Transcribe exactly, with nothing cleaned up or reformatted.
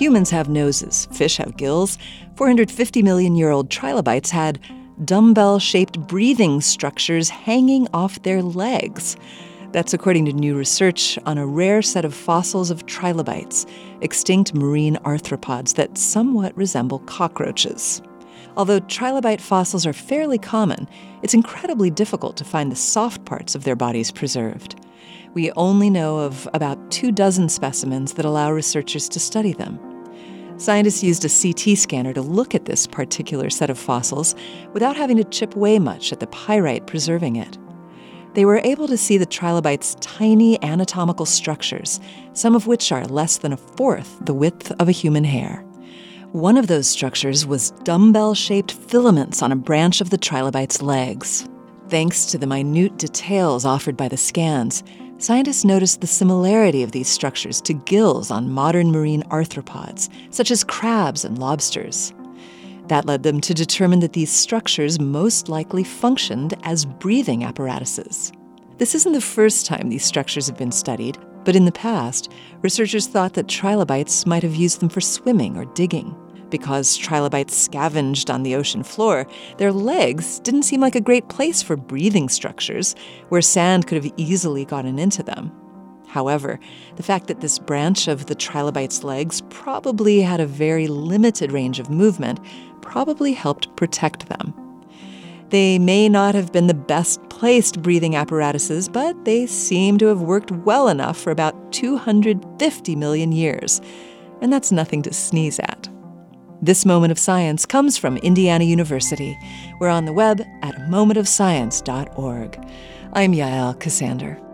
Humans have noses, fish have gills. four hundred fifty million year old trilobites had dumbbell-shaped breathing structures hanging off their legs. That's according to new research on a rare set of fossils of trilobites, extinct marine arthropods that somewhat resemble cockroaches. Although trilobite fossils are fairly common, it's incredibly difficult to find the soft parts of their bodies preserved. We only know of about two dozen specimens that allow researchers to study them. Scientists used a C T scanner to look at this particular set of fossils without having to chip away much at the pyrite preserving it. They were able to see the trilobite's tiny anatomical structures, some of which are less than a fourth the width of a human hair. One of those structures was dumbbell-shaped filaments on a branch of the trilobite's legs. Thanks to the minute details offered by the scans, scientists noticed the similarity of these structures to gills on modern marine arthropods, such as crabs and lobsters. That led them to determine that these structures most likely functioned as breathing apparatuses. This isn't the first time these structures have been studied, but in the past, researchers thought that trilobites might have used them for swimming or digging. Because trilobites scavenged on the ocean floor, their legs didn't seem like a great place for breathing structures, where sand could have easily gotten into them. However, the fact that this branch of the trilobite's legs probably had a very limited range of movement probably helped protect them. They may not have been the best-placed breathing apparatuses, but they seem to have worked well enough for about two hundred fifty million years, and that's nothing to sneeze at. This Moment of Science comes from Indiana University. We're on the web at moment of science dot org. I'm Yael Ksander.